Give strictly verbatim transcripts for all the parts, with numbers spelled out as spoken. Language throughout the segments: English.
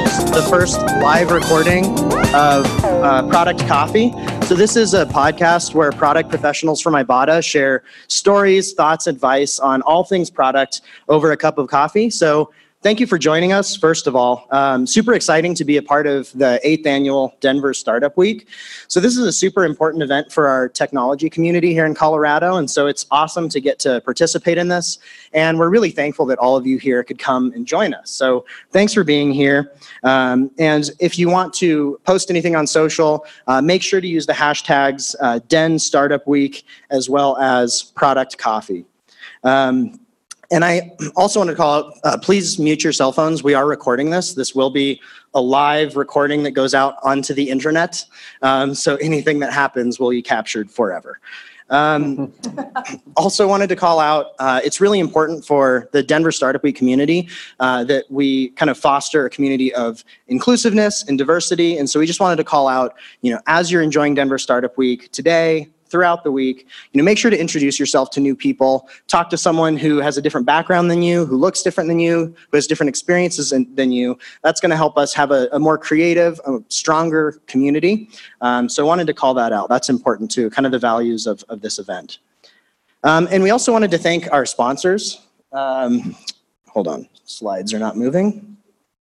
the first live recording of uh, Product Coffee. So this is a podcast where product professionals from Ibotta share stories, thoughts, advice on all things product over a cup of coffee. So thank you for joining us, first of all. Um, super exciting to be a part of the eighth annual Denver Startup Week. So this is a super important event for our technology community here in Colorado, and so it's awesome to get to participate in this. And we're really thankful that all of you here could come and join us. So thanks for being here. Um, and if you want to post anything on social, uh, make sure to use the hashtags uh, Den Startup Week as well as Product Coffee. Um, And I also want to call out, uh, please mute your cell phones. We are recording this. This will be a live recording that goes out onto the internet. Um, so anything that happens will be captured forever. Um, also wanted to call out, uh, it's really important for the Denver Startup Week community uh, that we kind of foster a community of inclusiveness and diversity. And so we just wanted to call out, you know, as you're enjoying Denver Startup Week today, throughout the week, you know, make sure to introduce yourself to new people. Talk to someone who has a different background than you, who looks different than you, who has different experiences in, than you. That's going to help us have a, a more creative, a stronger community. Um, so I wanted to call that out. That's important too, kind of the values of, of this event. Um, and we also wanted to thank our sponsors. Um, hold on, slides are not moving.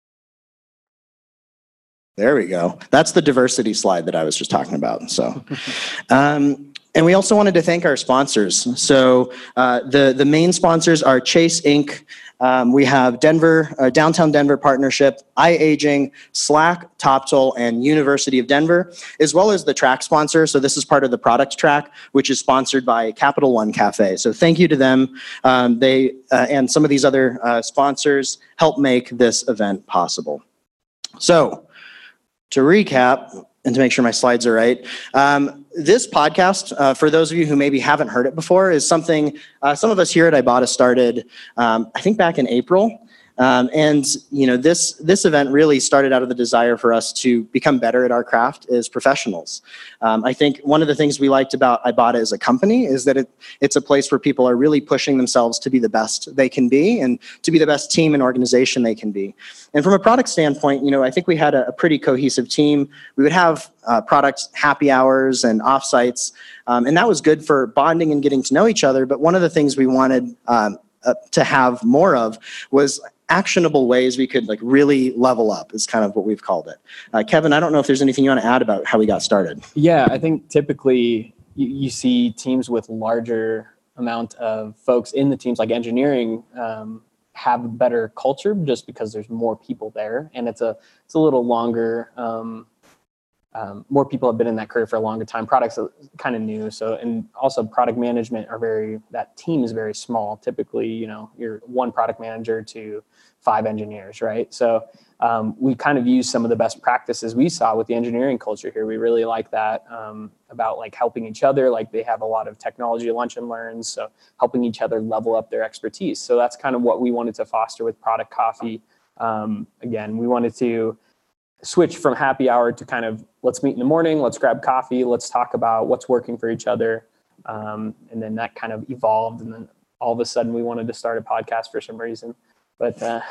There we go. That's the diversity slide that I was just talking about. So, um, and we also wanted to thank our sponsors. So uh, the, the main sponsors are Chase Incorporated. Um, we have Denver, uh, Downtown Denver Partnership, iAging, Slack, TopToll, and University of Denver, as well as the track sponsor. So this is part of the product track, which is sponsored by Capital One Cafe. So thank you to them. Um, they uh, and some of these other uh, sponsors help make this event possible. So, to recap, and to make sure my slides are right, um, this podcast, uh, for those of you who maybe haven't heard it before, is something uh, some of us here at Ibotta started, um, I think back in April. Um, and you know, this this event really started out of the desire for us to become better at our craft as professionals. Um, I think one of the things we liked about Ibotta as a company is that it, it's a place where people are really pushing themselves to be the best they can be and to be the best team and organization they can be. And from a product standpoint, you know, I think we had a, a pretty cohesive team. We would have uh, product happy hours and offsites, um, and that was good for bonding and getting to know each other. But one of the things we wanted um, uh, to have more of was actionable ways we could like really level up is kind of what we've called it. Uh, Kevin, I don't know if there's anything you want to add about how we got started. Yeah, I think typically you, you see teams with larger amount of folks in the teams, like engineering, um, have a better culture just because there's more people there, and it's a it's a little longer. Um, um, more people have been in that career for a longer time. Products are kind of new, so and also product management are very. That team is very small. Typically, you know, you're one product manager to five engineers, right? So um, we kind of use some of the best practices we saw with the engineering culture here. We really like that um, about like helping each other. Like they have a lot of technology lunch and learns, so helping each other level up their expertise. So that's kind of what we wanted to foster with Product Coffee. Um, again, we wanted to switch from happy hour to kind of let's meet in the morning, let's grab coffee, let's talk about what's working for each other. Um, and then that kind of evolved. And then all of a sudden we wanted to start a podcast for some reason. But uh,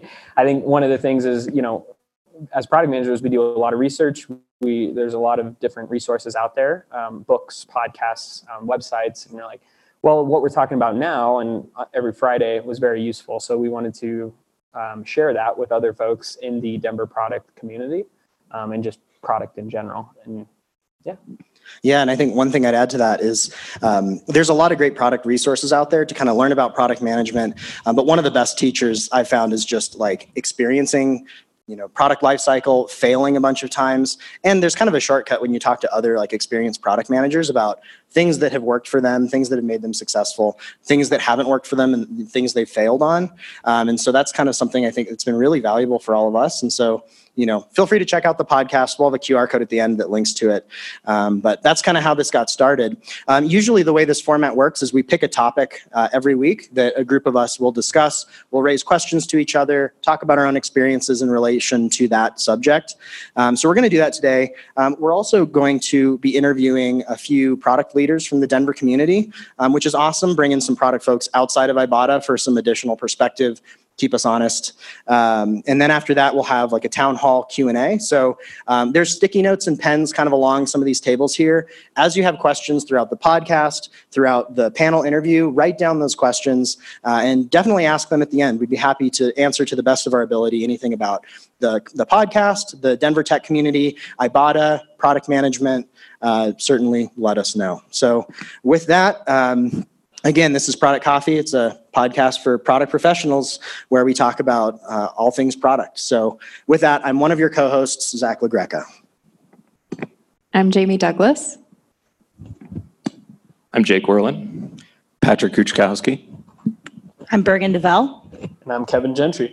I think one of the things is, you know, as product managers, we do a lot of research. We There's a lot of different resources out there, um, books, podcasts, um, websites. And you're like, well, what we're talking about now and every Friday was very useful. So we wanted to um, share that with other folks in the Denver product community um, and just product in general. And yeah. Yeah, and I think one thing I'd add to that is um, there's a lot of great product resources out there to kind of learn about product management. Um, but one of the best teachers I found is just like experiencing, you know, product lifecycle, failing a bunch of times. And there's kind of a shortcut when you talk to other like experienced product managers about things that have worked for them, things that have made them successful, things that haven't worked for them, and things they failed on. Um, and so that's kind of something I think that's been really valuable for all of us. And so, you know, feel free to check out the podcast. We'll have a Q R code at the end that links to it. Um, but that's kind of how this got started. Um, usually the way this format works is we pick a topic uh, every week that a group of us will discuss. We'll raise questions to each other, talk about our own experiences in relation to that subject. Um, so we're going to do that today. Um, we're also going to be interviewing a few product leaders from the Denver community, um, which is awesome, bringing some product folks outside of Ibotta for some additional perspective keep us honest. Um, and then after that, we'll have like a town hall Q and A. So um, there's sticky notes and pens kind of along some of these tables here. As you have questions throughout the podcast, throughout the panel interview, write down those questions uh, and definitely ask them at the end. We'd be happy to answer to the best of our ability anything about the, the podcast, the Denver tech community, Ibotta, product management. Uh, certainly let us know. So with that, um, again, this is Product Coffee. It's a podcast for product professionals where we talk about uh, all things product. So with that, I'm one of your co-hosts, Zach LaGreca. I'm Jamie Douglas. I'm Jake Werlin. Patrick Kuchkowski. I'm Bergen DeVell. And I'm Kevin Gentry.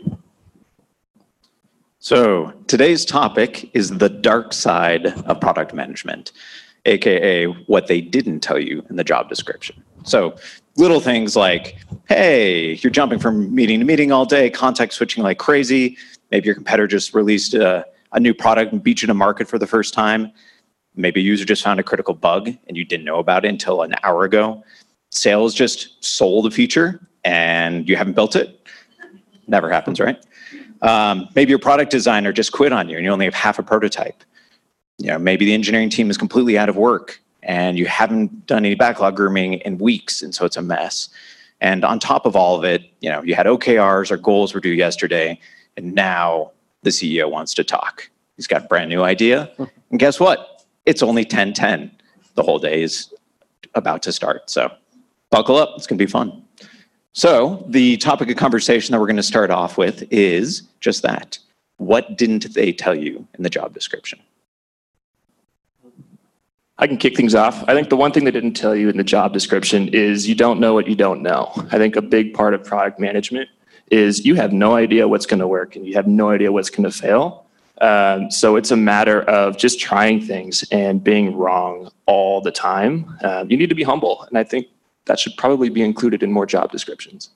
So today's topic is the dark side of product management, A K A what they didn't tell you in the job description. So little things like, hey, you're jumping from meeting to meeting all day, context switching like crazy. Maybe your competitor just released a, a new product and beat you to market for the first time. Maybe a user just found a critical bug and you didn't know about it until an hour ago. Sales just sold a feature and you haven't built it. Never happens, right? Um, maybe your product designer just quit on you and you only have half a prototype. You know, maybe the engineering team is completely out of work and you haven't done any backlog grooming in weeks, and so it's a mess. And on top of all of it, you know, you had O K Rs or goals were due yesterday, and now the C E O wants to talk. He's got a brand new idea, and guess what? It's only ten ten. The whole day is about to start, so buckle up, it's gonna be fun. So the topic of conversation that we're gonna start off with is just that. What didn't they tell you in the job description? I can kick things off. I think the one thing they didn't tell you in the job description is you don't know what you don't know. I think a big part of product management is you have no idea what's going to work and you have no idea what's going to fail. Um, so it's a matter of just trying things and being wrong all the time. Um, you need to be humble, and I think that should probably be included in more job descriptions.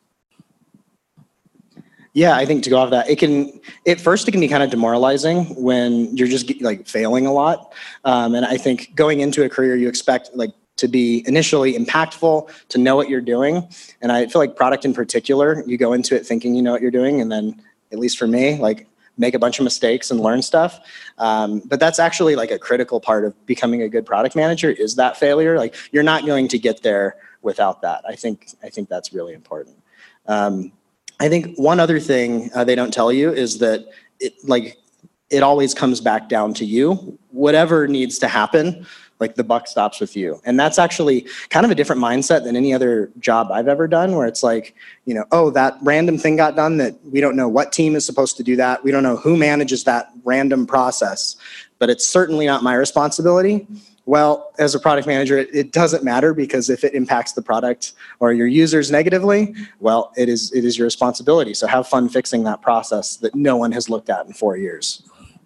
Yeah, I think to go off that, it can, at first it can be kind of demoralizing when you're just like failing a lot. Um, and I think going into a career, you expect like to be initially impactful, to know what you're doing. And I feel like product in particular, you go into it thinking you know what you're doing. And then, at least for me, like make a bunch of mistakes and learn stuff. Um, but that's actually like a critical part of becoming a good product manager is that failure. Like you're not going to get there without that. I think, I think that's really important. Um, I think one other thing uh, they don't tell you is that it like it always comes back down to you. Whatever needs to happen, like the buck stops with you. And that's actually kind of a different mindset than any other job I've ever done, where it's like, you know, oh, that random thing got done that we don't know what team is supposed to do that. We don't know who manages that random process, but it's certainly not my responsibility. Well, as a product manager, it, it doesn't matter, because if it impacts the product or your users negatively, well, it is it is your responsibility. So have fun fixing that process that no one has looked at in four years.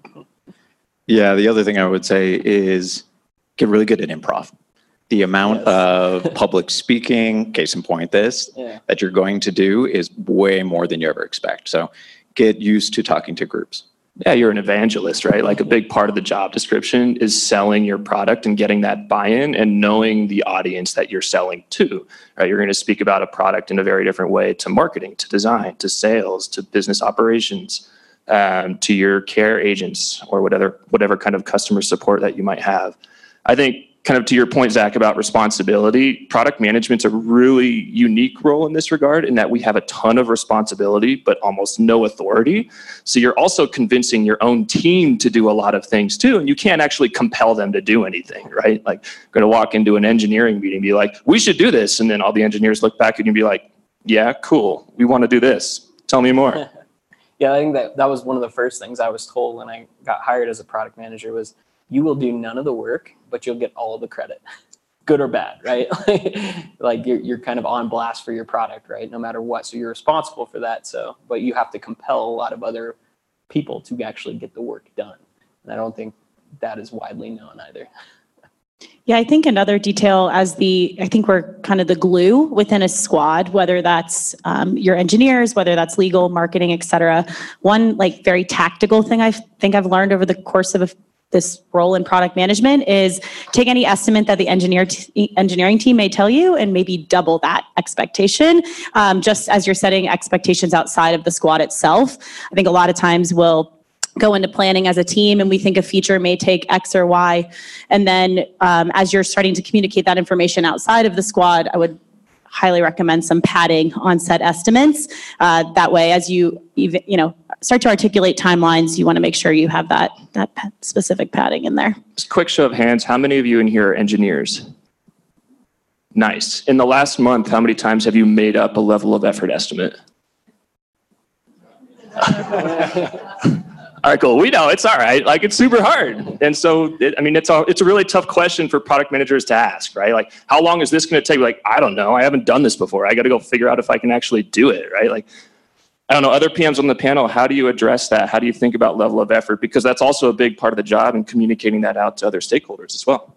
Yeah, the other thing I would say is get really good at improv. The amount Yes. of public speaking, case in point this, Yeah. that you're going to do is way more than you ever expect. So get used to talking to groups. Yeah, you're an evangelist, right? Like a big part of the job description is selling your product and getting that buy-in and knowing the audience that you're selling to, right? You're going to speak about a product in a very different way to marketing, to design, to sales, to business operations, um, to your care agents or whatever, whatever kind of customer support that you might have. I think kind of to your point, Zach, about responsibility, product management's a really unique role in this regard, in that we have a ton of responsibility, but almost no authority. So you're also convincing your own team to do a lot of things too, and you can't actually compel them to do anything, right? Like, you're gonna walk into an engineering meeting and be like, we should do this, and then all the engineers look back at you and be like, yeah, cool, we wanna do this. Tell me more. Yeah, I think that that was one of the first things I was told when I got hired as a product manager was, you will do none of the work, but you'll get all of the credit, good or bad, right? Like you're, you're kind of on blast for your product, right? No matter what. So you're responsible for that. So, but you have to compel a lot of other people to actually get the work done. And I don't think that is widely known either. Yeah, I think another detail as the, I think we're kind of the glue within a squad, whether that's um, your engineers, whether that's legal, marketing, et cetera. One like very tactical thing I think I've learned over the course of a this role in product management is take any estimate that the engineer t- engineering team may tell you and maybe double that expectation, um, just as you're setting expectations outside of the squad itself. I think a lot of times we'll go into planning as a team and we think a feature may take X or Y. And then um, as you're starting to communicate that information outside of the squad, I would highly recommend some padding on set estimates. Uh, that way, as you even, you know, start to articulate timelines, you want to make sure you have that, that specific padding in there. Just quick show of hands, how many of you in here are engineers? Nice. In the last month, how many times have you made up a level of effort estimate? All right, cool. We know it's all right. Like, it's super hard. And so, it, I mean, it's a, it's a really tough question for product managers to ask, right? Like, how long is this going to take? Like, I don't know. I haven't done this before. I got to go figure out if I can actually do it, right? Like, I don't know, other P Ms on the panel, how do you address that? How do you think about level of effort? Because that's also a big part of the job and communicating that out to other stakeholders as well.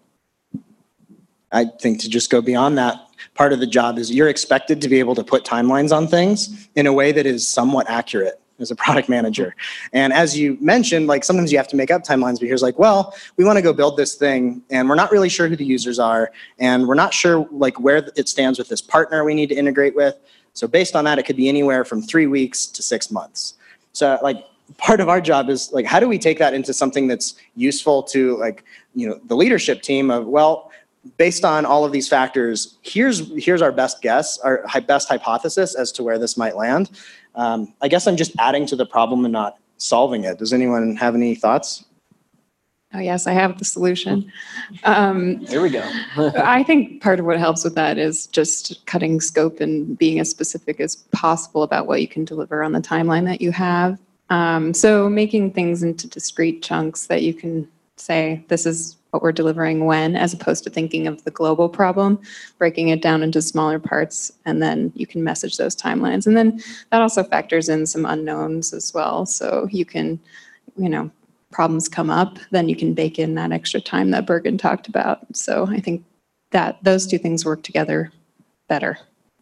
I think to just go beyond that, part of the job is you're expected to be able to put timelines on things in a way that is somewhat accurate as a product manager. And as you mentioned, like sometimes you have to make up timelines, but here's like, well, we want to go build this thing and we're not really sure who the users are. And we're not sure like where it stands with this partner we need to integrate with. So based on that, it could be anywhere from three weeks to six months. So like part of our job is like, how do we take that into something that's useful to like, you know, the leadership team of, well, based on all of these factors, here's here's our best guess, our best hypothesis as to where this might land. Um, I guess I'm just adding to the problem and not solving it. Does anyone have any thoughts? Oh, yes, I have the solution. Um, Here we go. I think part of what helps with that is just cutting scope and being as specific as possible about what you can deliver on the timeline that you have. Um, so making things into discrete chunks that you can say, this is what we're delivering when, as opposed to thinking of the global problem, breaking it down into smaller parts, and then you can message those timelines. And then that also factors in some unknowns as well. So you can, you know, problems come up, then you can bake in that extra time that Bergen talked about. So I think that those two things work together better.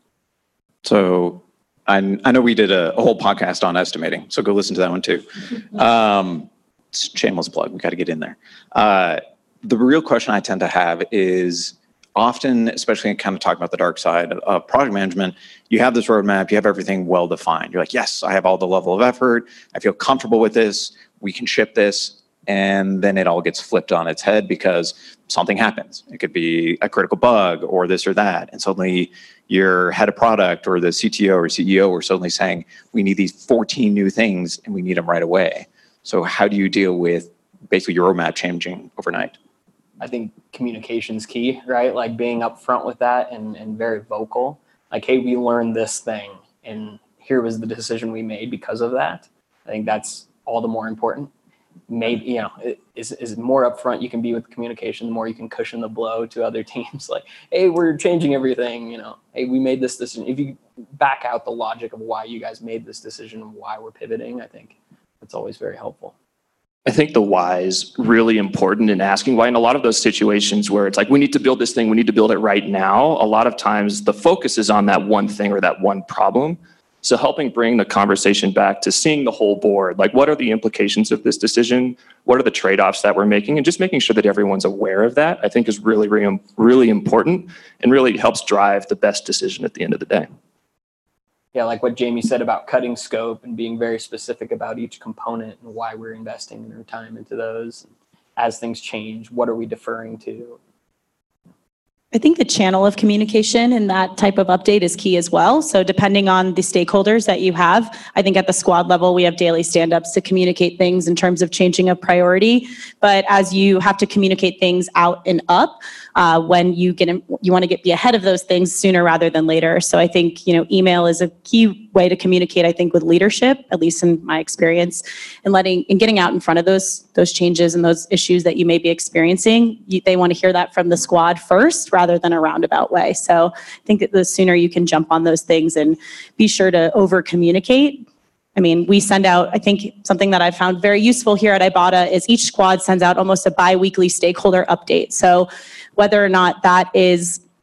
So I, I know we did a, a whole podcast on estimating, so go listen to that one too. Um, shameless plug, we got to get in there. Uh, the real question I tend to have is often, especially in kind of talking about the dark side of product management, you have this roadmap, you have everything well defined. You're like, yes, I have all the level of effort, I feel comfortable with this, we can ship this, and then it all gets flipped on its head because something happens. It could be a critical bug or this or that, and suddenly your head of product or the C T O or C E O are suddenly saying, we need these fourteen new things and we need them right away. So how do you deal with basically your roadmap changing overnight? I think communication's key, right? Like being upfront with that and, and very vocal. Like, hey, we learned this thing and here was the decision we made because of that. I think that's all the more important. Maybe, you know, it is, is more upfront you can be with communication, the more you can cushion the blow to other teams. Like, hey, we're changing everything, you know, hey, we made this decision. If you back out the logic of why you guys made this decision and why we're pivoting, I think that's always very helpful. I think the why is really important in asking why. In a lot of those situations where it's like, we need to build this thing, we need to build it right now, a lot of times the focus is on that one thing or that one problem. So helping bring the conversation back to seeing the whole board, like what are the implications of this decision? What are the trade-offs that we're making? And just making sure that everyone's aware of that, I think is really, really, really important and really helps drive the best decision at the end of the day. Yeah, like what Jamie said about cutting scope and being very specific about each component and why we're investing our time into those. As things change, what are we deferring to? I think the channel of communication and that type of update is key as well. So depending on the stakeholders that you have, I think at the squad level, we have daily stand-ups to communicate things in terms of changing a priority. But as you have to communicate things out and up, uh, when you get in, you want to get be ahead of those things sooner rather than later. So I think, you know, email is a key way to communicate, I think, with leadership, at least in my experience, and letting and getting out in front of those those changes and those issues that you may be experiencing. You, they want to hear that from the squad first rather than a roundabout way. So I think that the sooner you can jump on those things and be sure to over communicate. I mean, we send out, I think something that I found very useful here at Ibotta is each squad sends out almost a bi-weekly stakeholder update. So whether or not that is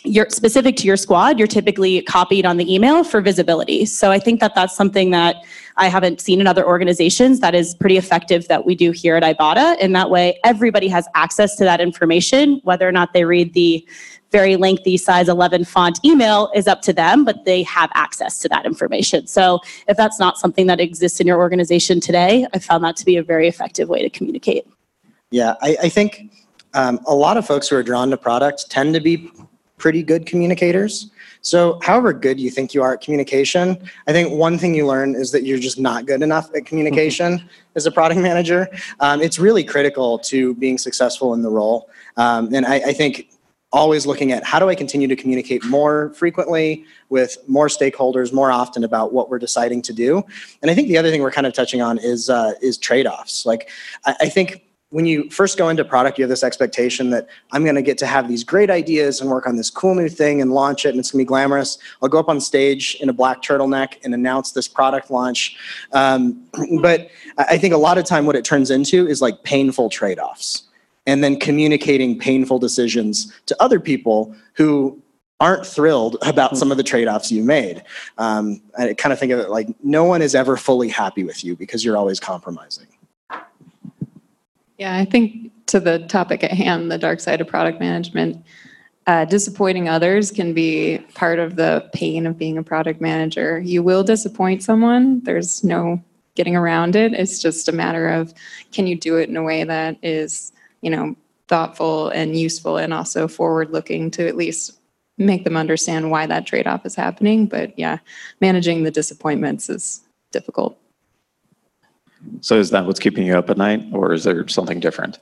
you're specific to your squad, you're typically copied on the email for visibility. So I think that that's something that I haven't seen in other organizations that is pretty effective that we do here at Ibotta. And that way, everybody has access to that information, whether or not they read the very lengthy size eleven font email is up to them, but they have access to that information. So if that's not something that exists in your organization today, I found that to be a very effective way to communicate. Yeah, I, I think um, a lot of folks who are drawn to products tend to be pretty good communicators. So however good you think you are at communication, I think one thing you learn is that you're just not good enough at communication as a product manager. Um, it's really critical to being successful in the role. Um, and I, I think always looking at how do I continue to communicate more frequently with more stakeholders more often about what we're deciding to do. And I think the other thing we're kind of touching on is uh, is trade-offs. Like I, I think when you first go into product, you have this expectation that I'm going to get to have these great ideas and work on this cool new thing and launch it, and it's going to be glamorous. I'll go up on stage in a black turtleneck and announce this product launch. Um, but I think a lot of time what it turns into is like painful trade-offs, and then communicating painful decisions to other people who aren't thrilled about some of the trade-offs you made. Um, I kind of think of it like no one is ever fully happy with you because you're always compromising. Yeah, I think to the topic at hand, the dark side of product management, uh, disappointing others can be part of the pain of being a product manager. You will disappoint someone. There's no getting around it. It's just a matter of, can you do it in a way that is, you know, thoughtful and useful and also forward-looking to at least make them understand why that trade-off is happening. But yeah, managing the disappointments is difficult. So is that what's keeping you up at night, or is there something different?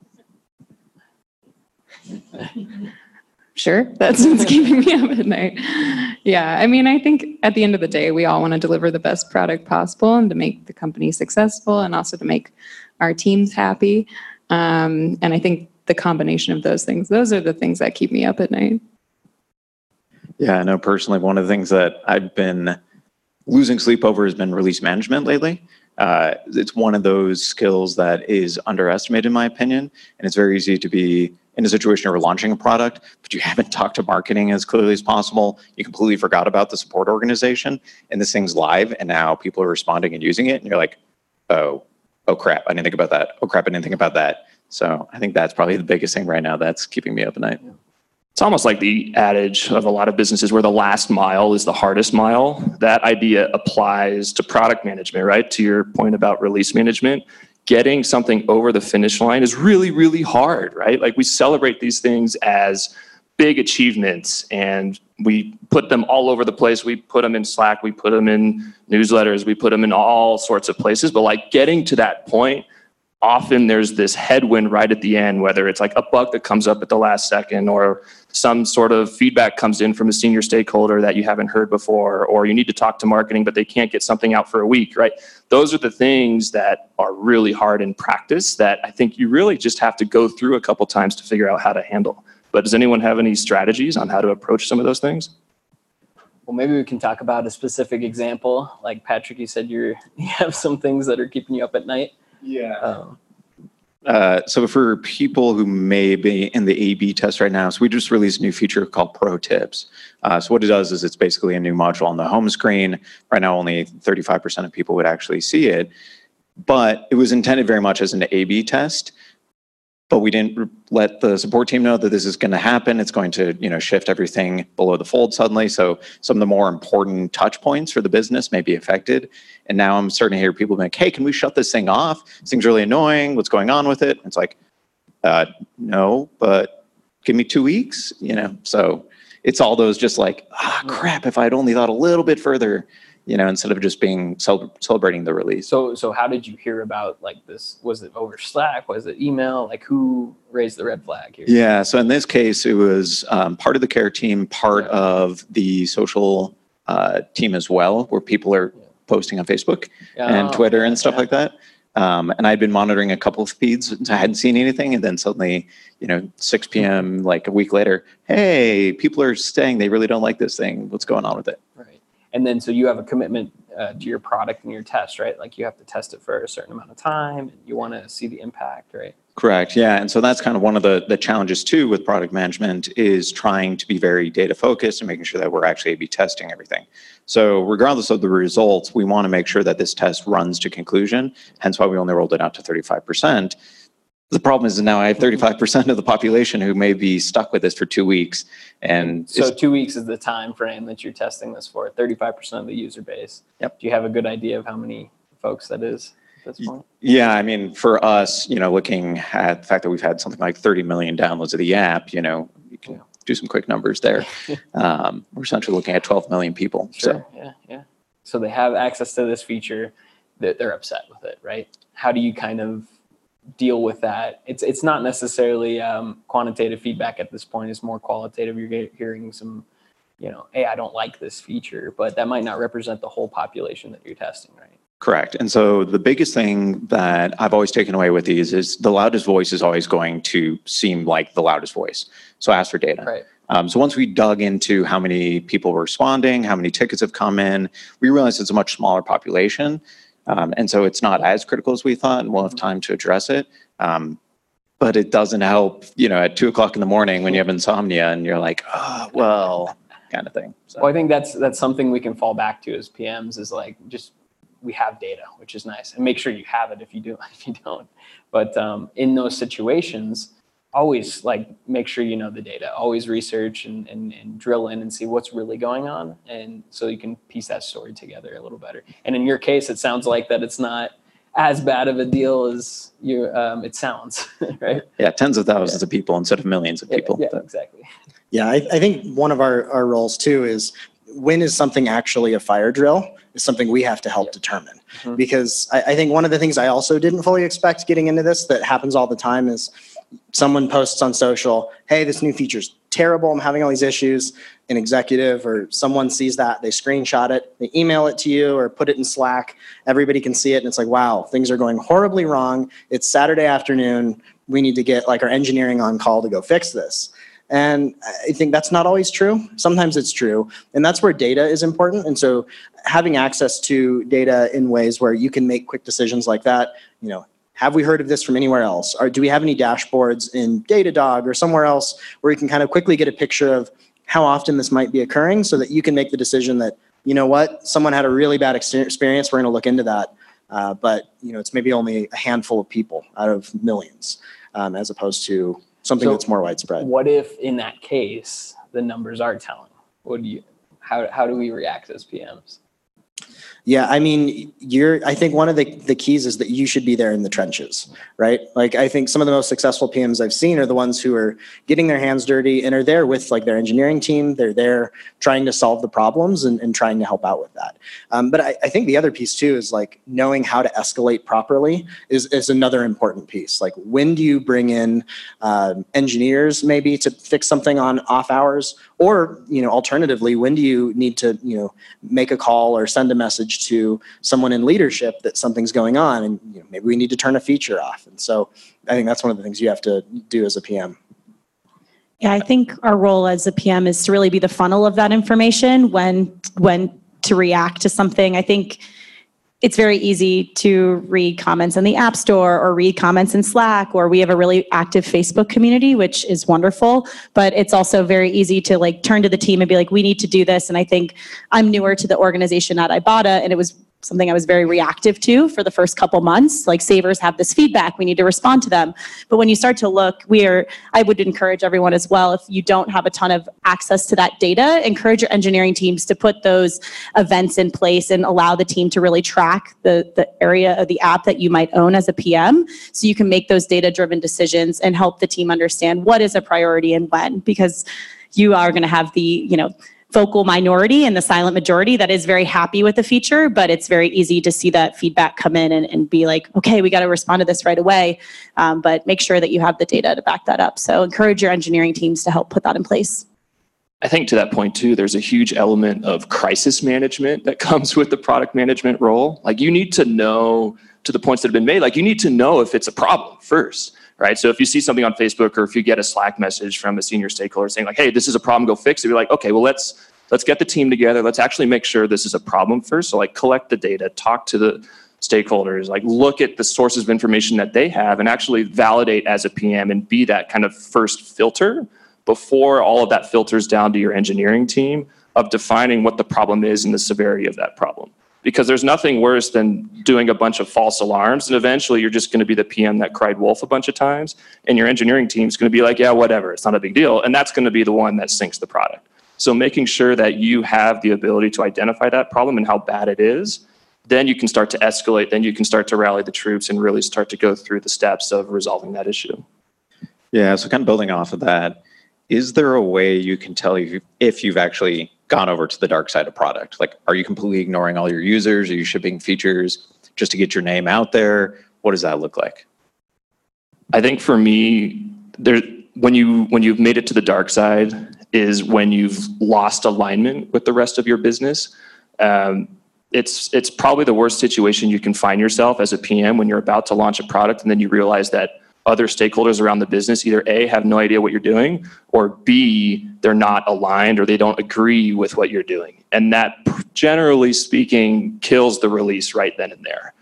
Sure, that's what's keeping me up at night. Yeah, I mean, I think at the end of the day, we all want to deliver the best product possible and to make the company successful and also to make our teams happy. Um, and I think the combination of those things, those are the things that keep me up at night. Yeah, I know personally, one of the things that I've been losing sleep over has been release management lately. Uh, it's one of those skills that is underestimated, in my opinion, and it's very easy to be in a situation where you're launching a product, but you haven't talked to marketing as clearly as possible. You completely forgot about the support organization, and this thing's live, and now people are responding and using it, and you're like, oh, oh crap, I didn't think about that. Oh crap, I didn't think about that. So I think that's probably the biggest thing right now that's keeping me up at night. It's almost like the adage of a lot of businesses where the last mile is the hardest mile. That idea applies to product management, right? To your point about release management, getting something over the finish line is really, really hard, right? Like we celebrate these things as big achievements and we put them all over the place. We put them in Slack, we put them in newsletters, we put them in all sorts of places. But like getting to that point, often there's this headwind right at the end, whether it's like a bug that comes up at the last second or some sort of feedback comes in from a senior stakeholder that you haven't heard before, or you need to talk to marketing, but they can't get something out for a week, right? Those are the things that are really hard in practice that I think you really just have to go through a couple times to figure out how to handle. But does anyone have any strategies on how to approach some of those things? Well, maybe we can talk about a specific example. Like Patrick, you said you're, you have some things that are keeping you up at night. Yeah. Um, Uh, so for people who may be in the A B test right now, so we just released a new feature called Pro Tips. Uh, so what it does is it's basically a new module on the home screen. Right now, only thirty-five percent of people would actually see it, but it was intended very much as an A B test. But we didn't let the support team know that this is going to happen. It's going to, you know, shift everything below the fold suddenly. So some of the more important touch points for the business may be affected. And now I'm starting to hear people be like, hey, can we shut this thing off? This thing's really annoying. What's going on with it? It's like, uh, no, but give me two weeks, you know? So it's all those just like, ah, crap, if I'd only thought a little bit further, you know, instead of just being cel- celebrating the release. so, so how did you hear about like this? Was it over Slack? Was it email? Like who raised the red flag here? Yeah, so in this case, it was um, part of the care team, part Yeah. of the social uh, team as well, where people are Yeah. posting on Facebook Yeah, and Twitter and stuff yeah. like that. Um, and I'd been monitoring a couple of feeds, so I hadn't seen anything. And then suddenly, you know, six p.m., like a week later, hey, people are saying they really don't like this thing. What's going on with it? Right. And then, so you have a commitment uh, to your product and your test, right? Like you have to test it for a certain amount of time and you want to see the impact, right? Correct. Yeah. And so that's kind of one of the, the challenges too with product management is trying to be very data focused and making sure that we're actually A B testing everything. So regardless of the results, we want to make sure that this test runs to conclusion. Hence why we only rolled it out to thirty-five percent. The problem is that now I have thirty-five percent of the population who may be stuck with this for two weeks. And So it's- two weeks is the time frame that you're testing this for, thirty-five percent of the user base. Yep. Do you have a good idea of how many folks that is at this point? yeah, I mean, for us, you know, looking at the fact that we've had something like thirty million downloads of the app, you know, you can do some quick numbers there. Um, we're essentially looking at twelve million people. Sure. So Yeah, yeah. So they have access to this feature, that they're upset with it, right? How do you kind of deal with that? It's it's not necessarily um, quantitative feedback at this point. It's more qualitative. You're get, hearing some, you know, hey, I don't like this feature, but that might not represent the whole population that you're testing, right? correct. And so the biggest thing that I've always taken away with these is the loudest voice is always going to seem like the loudest voice. So ask for data. Right. Um, so once we dug into how many people were responding, how many tickets have come in, we realized it's a much smaller population. Um, and so it's not as critical as we thought, and we'll have time to address it. Um, but it doesn't help, you know, at two o'clock in the morning when you have insomnia and you're like, oh, well, kind of thing. So. Well, I think that's that's something we can fall back to as P Ms is like just we have data, which is nice, and make sure you have it if you do if you don't. But um, in those situations, always like make sure you know the data. Always research and, and and drill in and see what's really going on, and so you can piece that story together a little better. And in your case, it sounds like that it's not as bad of a deal as you um, it sounds, right? Yeah, tens of thousands yeah. of people instead of millions of people. Yeah, yeah exactly. Yeah, I, I think one of our, our roles too is when is something actually a fire drill is something we have to help yep. determine. Mm-hmm. Because I, I think one of the things I also didn't fully expect getting into this that happens all the time is someone posts on social, hey, this new feature's terrible, I'm having all these issues. An executive or someone sees that, they screenshot it, they email it to you or put it in Slack. Everybody can see it and it's like, wow, things are going horribly wrong. It's Saturday afternoon. We need to get like our engineering on call to go fix this. And I think that's not always true. Sometimes it's true. And that's where data is important. And so having access to data in ways where you can make quick decisions like that, you know, have we heard of this from anywhere else? Or do we have any dashboards in Datadog or somewhere else where you can kind of quickly get a picture of how often this might be occurring so that you can make the decision that, you know what, someone had a really bad experience, we're going to look into that. Uh, but, you know, it's maybe only a handful of people out of millions um, as opposed to something so that's more widespread. What if in that case, the numbers are telling? What do you, how, how do we react as P Ms? Yeah, I mean, you're, I think one of the, the keys is that you should be there in the trenches, right? Like, I think some of the most successful P Ms I've seen are the ones who are getting their hands dirty and are there with like their engineering team. They're there trying to solve the problems and, and trying to help out with that. Um, but I, I think the other piece too is like knowing how to escalate properly is, is another important piece. Like, when do you bring in uh, engineers maybe to fix something on off hours? Or, you know, alternatively, when do you need to, you know, make a call or send a message to someone in leadership that something's going on and you know, maybe we need to turn a feature off. And so I think that's one of the things you have to do as a P M. Yeah, I think our role as a P M is to really be the funnel of that information when when to react to something. I think it's very easy to read comments in the App Store or read comments in Slack, or we have a really active Facebook community, which is wonderful, but it's also very easy to like turn to the team and be like, we need to do this. And I think I'm newer to the organization at Ibotta, and it was something I was very reactive to for the first couple months. Like, savers have this feedback, we need to respond to them. But when you start to look, we are, I would encourage everyone as well, if you don't have a ton of access to that data, encourage your engineering teams to put those events in place and allow the team to really track the, the area of the app that you might own as a P M, so you can make those data-driven decisions and help the team understand what is a priority and when, because you are going to have the, you know, vocal minority and the silent majority that is very happy with the feature, but it's very easy to see that feedback come in and, and be like, okay, we got to respond to this right away. Um, but make sure that you have the data to back that up. So encourage your engineering teams to help put that in place. I think to that point too, there's a huge element of crisis management that comes with the product management role. Like, you need to know, to the points that have been made, like you need to know if it's a problem first. Right. So if you see something on Facebook, or if you get a Slack message from a senior stakeholder saying like, hey, this is a problem, go fix it. You're like, okay, well, let's let's get the team together. Let's actually make sure this is a problem first. So like collect the data, talk to the stakeholders, like look at the sources of information that they have and actually validate as a P M and be that kind of first filter before all of that filters down to your engineering team of defining what the problem is and the severity of that problem. Because there's nothing worse than doing a bunch of false alarms and eventually you're just going to be the P M that cried wolf a bunch of times and your engineering team is going to be like, yeah, whatever, it's not a big deal. And that's going to be the one that sinks the product. So making sure that you have the ability to identify that problem and how bad it is, then you can start to escalate, then you can start to rally the troops and really start to go through the steps of resolving that issue. Yeah, so kind of building off of that, is there a way you can tell if, you, if you've actually gone over to the dark side of product? Like, are you completely ignoring all your users? Are you shipping features just to get your name out there? What does that look like? I think for me, there, when you when you've made it to the dark side is when you've lost alignment with the rest of your business. Um, it's it's probably the worst situation you can find yourself as a P M when you're about to launch a product and then you realize that other stakeholders around the business either A, have no idea what you're doing, or B, they're not aligned or they don't agree with what you're doing. And that, generally speaking, kills the release right then and there.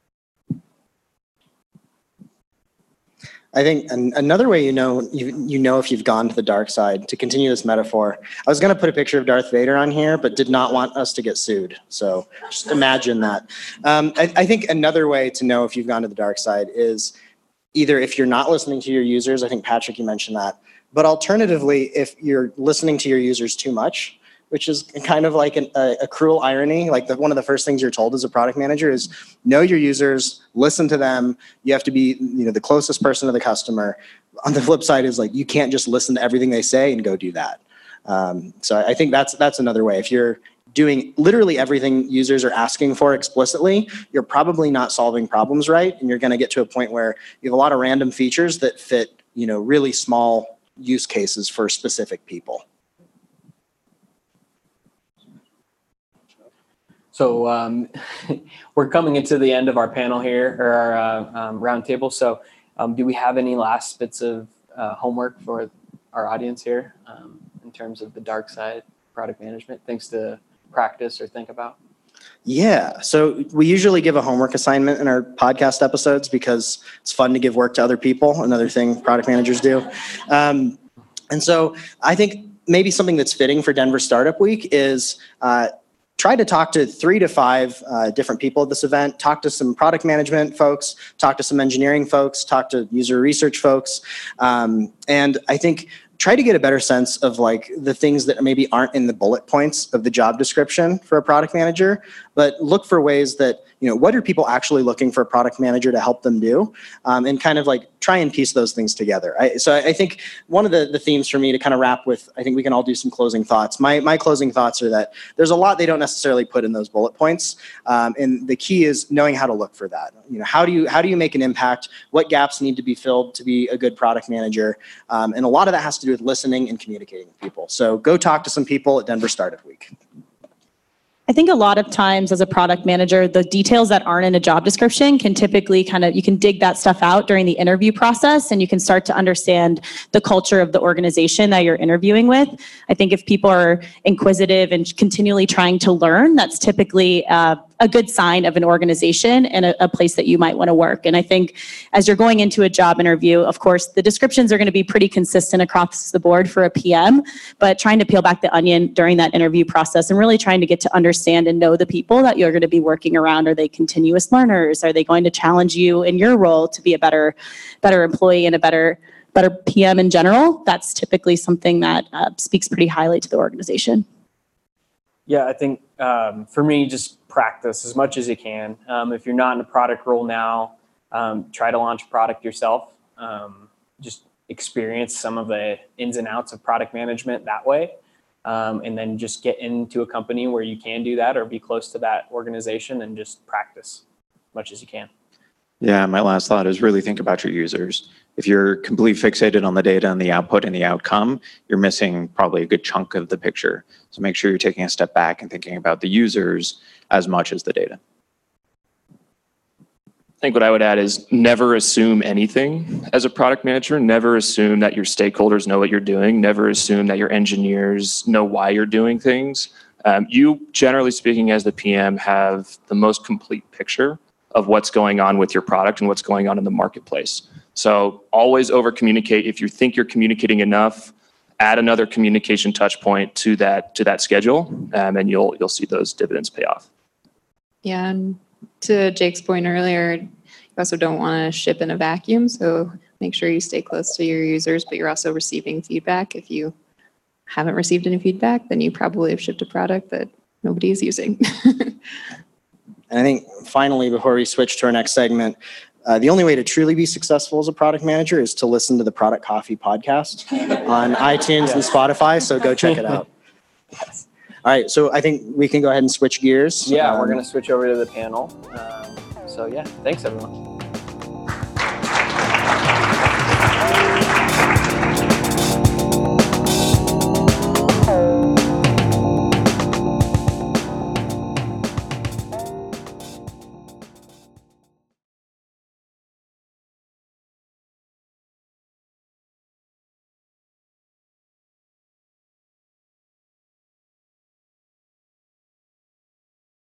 I think an, another way you know you, you know if you've gone to the dark side, to continue this metaphor, I was going to put a picture of Darth Vader on here, but did not want us to get sued. So just imagine that. Um, I, I think another way to know if you've gone to the dark side is either if you're not listening to your users, I think Patrick, you mentioned that, but alternatively, if you're listening to your users too much, which is kind of like an, a, a cruel irony. Like the, one of the first things you're told as a product manager is know your users, listen to them. You have to be, you know, the closest person to the customer. On the flip side is like, you can't just listen to everything they say and go do that. Um, so I think that's, that's another way. If you're doing literally everything users are asking for explicitly, you're probably not solving problems right. And you're going to get to a point where you have a lot of random features that fit, you know, really small use cases for specific people. So um, we're coming into the end of our panel here, or our uh, um, roundtable. So um, do we have any last bits of uh, homework for our audience here um, in terms of the dark side product management, things to practice or think about? Yeah, so we usually give a homework assignment in our podcast episodes because it's fun to give work to other people, another thing product managers do. Um, and so I think maybe something that's fitting for Denver Startup Week is uh, try to talk to three to five uh, different people at this event, talk to some product management folks, talk to some engineering folks, talk to user research folks. Um, and I think try to get a better sense of like the things that maybe aren't in the bullet points of the job description for a product manager, but look for ways that, you know, what are people actually looking for a product manager to help them do? Um, and kind of like try and piece those things together. I, so I think one of the, the themes for me to kind of wrap with, I think we can all do some closing thoughts. My, my closing thoughts are that there's a lot they don't necessarily put in those bullet points. Um, and the key is knowing how to look for that. You know, how do you, how do you make an impact? What gaps need to be filled to be a good product manager? Um, and a lot of that has to do with listening and communicating with people. So go talk to some people at Denver Startup Week. I think a lot of times as a product manager, the details that aren't in a job description can typically kind of, you can dig that stuff out during the interview process and you can start to understand the culture of the organization that you're interviewing with. I think if people are inquisitive and continually trying to learn, that's typically uh, a good sign of an organization and a, a place that you might want to work. And I think as you're going into a job interview, of course, the descriptions are going to be pretty consistent across the board for a P M, but trying to peel back the onion during that interview process and really trying to get to understand and know the people that you're going to be working around. Are they continuous learners? Are they going to challenge you in your role to be a better, better employee and a better, better P M in general? That's typically something that uh, speaks pretty highly to the organization. Yeah, I think um, for me, just practice as much as you can. Um, if you're not in a product role now, um, try to launch a product yourself. Um, just experience some of the ins and outs of product management that way. Um, and then just get into a company where you can do that or be close to that organization and just practice as much as you can. Yeah, my last thought is really think about your users. If you're completely fixated on the data and the output and the outcome, you're missing probably a good chunk of the picture. So make sure you're taking a step back and thinking about the users as much as the data. I think what I would add is never assume anything as a product manager. Never assume that your stakeholders know what you're doing. Never assume that your engineers know why you're doing things. Um, you, generally speaking, as the P M, have the most complete picture of what's going on with your product and what's going on in the marketplace. So always over communicate. If you think you're communicating enough, add another communication touch point to that to that schedule, um, and you'll you'll see those dividends pay off. Yeah, and to Jake's point earlier, you also don't want to ship in a vacuum. So make sure you stay close to your users, but you're also receiving feedback. If you haven't received any feedback, then you probably have shipped a product that nobody is using. And I think finally, before we switch to our next segment, uh, the only way to truly be successful as a product manager is to listen to the Product Coffee podcast on iTunes and Spotify. So go check it out. Yes. All right. So I think we can go ahead and switch gears. Yeah, Um, we're going to switch over to the panel. Um, so yeah, thanks everyone.